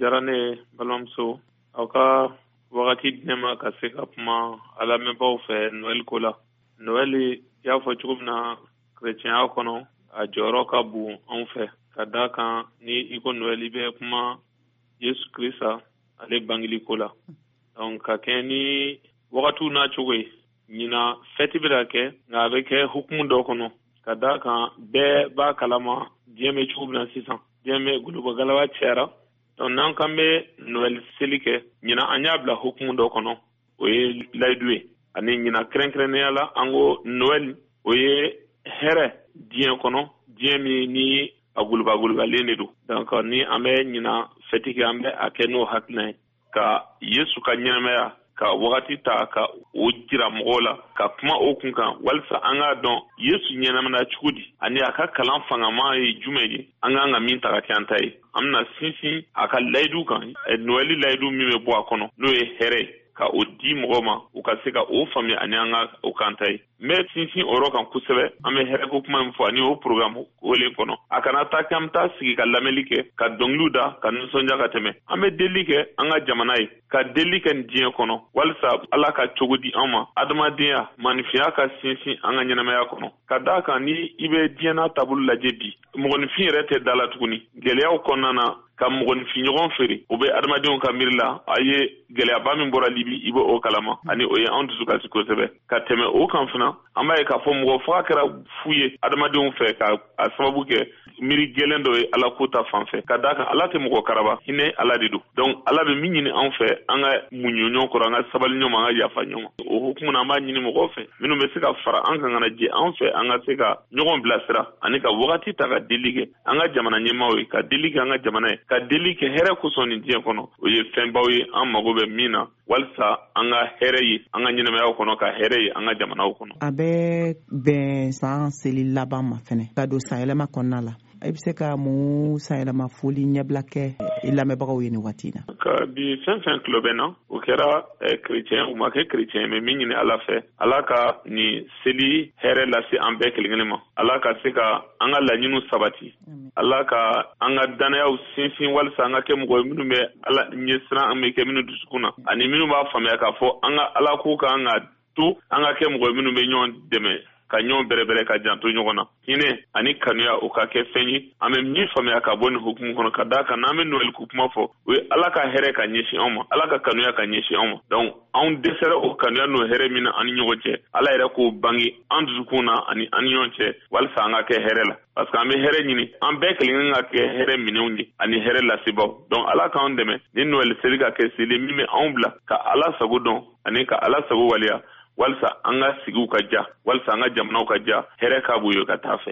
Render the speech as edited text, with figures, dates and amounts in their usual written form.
diyara ne balimamuso aw ka wagati di ne ma ka se ka kuma a lamɛnbaaw fɛ Noël ko la. Noël y'a fɔ cogo min na kerecɛnya kɔnɔ a jɔyɔrɔ ka bon anw fɛ ka da kan ni i ko Noël i bɛ kuma Yesu Krista ale bangeli ko la. Donc ka kɛ ni wagatiw n'a cogo ye ɲina fɛti bɛ kɛ nka a bɛ kɛ hukumu dɔ kɔnɔ ka da kan bɛɛ b'a kalama diɲɛ bɛ cogo min na sisan diɲɛ bɛ golobagalaba cɛyara. Donc n'an kan bɛ Noël seli kɛ ɲina an y'a bila hukumu dɔ kɔnɔ o ye layidu ye ani ɲina kɛrɛnkɛrɛnnenya la an ko Noël o ye hɛrɛ diɲɛ kɔnɔ diɲɛ min ni a golobagolobalen de don. Donc ni an bɛ ɲina fɛti kɛ an bɛ a kɛ n'o hakilina ye ka Yesu ka ɲɛnamaya ka wagati ta ka o jira mɔgɔw la ka kuma o kun kan walisa an k'a dɔn Yesu ɲɛnamana cogo di ani a ka kalan fangama ye jumɛn ye an k'an ka min ta ka kɛ an ta ye. An bɛna sinsin a ka layidu kan Noël layidu min bɛ bɔ a kɔnɔ n'o ye hɛrɛ ye ka o di mɔgɔw ma u ka se ka o faamuya ani an ka o kan ta ye. Mɛ sinsin o yɔrɔ kan kosɛbɛ an bɛ hɛrɛ ko kuma min fɔ ani o programme wele kɔnɔ a kana taa k'an bɛ taa sigi ka lamɛnli kɛ ka dɔnkiliw da ka nisɔndiya ka tɛmɛ an bɛ deli kɛ an ka jamana ye ka deli kɛ nin diɲɛ kɔnɔ walisa Ala ka cogo di an ma adamadenya maanifinya ka sinsin an ka ɲɛnamaya kɔnɔ ka da kan ni i bɛ diɲɛ n'a taabolo lajɛ bi mɔgɔninfin yɛrɛ tɛ da la tuguni gɛlɛyaw kɔnɔna na ka mɔgɔninfin ɲɔgɔn feere o bɛ adamadenw ka miiri la a ye gɛlɛyaba min bɔra Libi i bɛ o kalama ani o ye anw dusu kasi kosɛbɛ ka tɛmɛ o kan fana an b'a ye k'a fɔ mɔgɔ faga kɛra fu ye adamadenw fɛ ka a sababu kɛ miiri gɛlɛn dɔ ye Ala ko ta fan fɛ ka da kan Ala tɛ mɔgɔ karaba hinɛ Ala de don. Donc Ala bɛ min ɲini anw fɛ an ka muɲu ɲɔgɔn kɔrɔ an ka sabali ɲɔgɔn an ka yafa ɲɔgɔn o hukumu na an b'a ɲini mɔgɔw fɛ minnu bɛ se ka fara an kan kana jɛ an fɛ an ka se ka ɲɔgɔn bilasira ani ka wagati ta ka deli kɛ an ka jamana ɲɛmaaw ye ka deli kɛ an ka jamana ye ka deli kɛ hɛrɛ kosɔn nin diɲɛ kɔnɔ o ye fɛnbaw ye an mago bɛ min na walisa an ka hɛrɛ ye an ka ɲɛnamayaw kɔnɔ ka hɛrɛ ye an ka jamanaw kɔnɔ. A bɛ bɛn san seli laban ma fɛnɛ ka don sanyɛlɛma kɔnɔna la i bɛ se ka mun sanyɛlɛma foli ɲɛbila kɛ i lamɛnbagaw ye nin waati in na. Ka bi fɛn fɛn tulo bɛ na o kɛra kerecɛn u ma kɛ kerecɛn mɛ min ɲini Ala fɛ Ala ka nin seli hɛrɛ lase an bɛɛ kelen kelen ma Ala ka se ka an ka laɲiniw sabati Ala ka an ka danayaw sinsin walisa an ka kɛ mɔgɔ minnu bɛ Ala ɲɛsiran an bɛ kɛ minnu dusukun na ani minnu b'a faamuya k'a fɔ an ka Ala ko kan ka to an ka kɛ mɔgɔ minnu bɛ ɲɔgɔn dɛmɛ ka ɲɔgɔn bɛrɛbɛrɛ ka janto ɲɔgɔn na hinɛ ani kanuya o ka kɛ fɛn ye an bɛ min faamuya ka bɔ nin hukumu kɔnɔ ka da kan n'an bɛ Noël ko kuma fɔ o ye Ala ka hɛrɛ ka ɲɛsin anw ma Ala ka kanuya ka ɲɛsin anw ma donc anw dɛsɛra o kanuya n'o hɛrɛ min na an ni ɲɔgɔn cɛ Ala yɛrɛ k'o bange an dusukun na ani an ni ɲɔgɔn cɛ walisa an ka kɛ hɛrɛ la parce que an bɛ hɛrɛ ɲini an bɛɛ kelen ka kɛ hɛrɛ minɛnw ye ani hɛrɛ lasebaaw donc Ala k'an dɛmɛ ni Noël seli ka kɛ seli min bɛ anw bila ka Ala sago dɔn ani ka Ala sago waleya walisa an ka sigiw ka ja walisa an ka jamanaw ka ja hɛrɛ ka b'u ye ka taa fɛ.